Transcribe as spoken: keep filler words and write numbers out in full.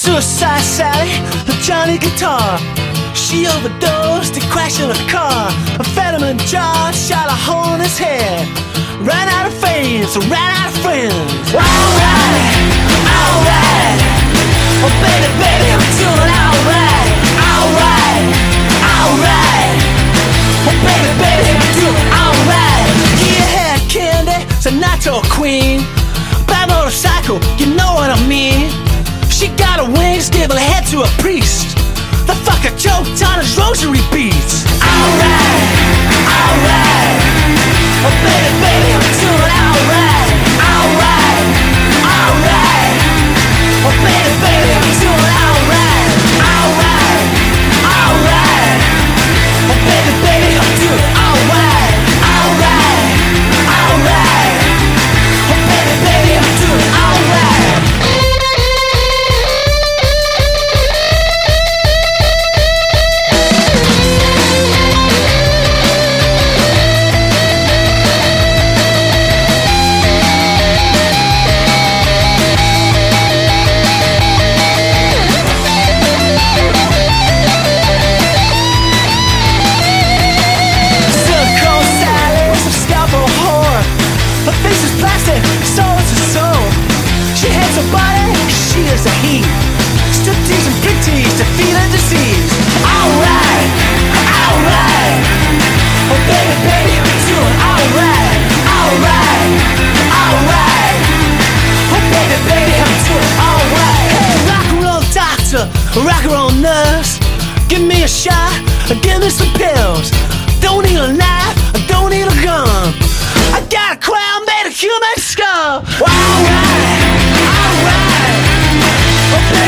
Suicide Sally, the Johnny guitar. She overdosed and crashed in a car. A Fetterman jar shot a hole in his head. Ran out of fame, so ran out of friends. Alright, alright. Oh baby, baby, I'm doing alright. Alright, alright. Oh baby, baby, I'm doing alright. Yeah, hair candy, Sinatra queen. Bad motorcycle, you know what I mean. She got her wings, gave her head to a priest. The fucker choked on his rosary beads. Alright, alright. Oh baby, baby, I'm doing alright. Alright, alright. Oh baby, baby, I'm doing alright. Alright, alright. Oh baby, baby, I'm doing alright. Alright, alright. Oh baby, baby, I'm doing alright. A heat, striptease and pretties to feel a disease. Alright, alright. Oh baby, baby, I'm doing alright. Alright, alright. Oh baby, baby, I'm doing alright. Hey, rock and roll doctor, rock and roll nurse, give me a shot, give me some pills. Don't need a knife, don't need a gun. I got a crown made of human skull. Alright, alright. Oh,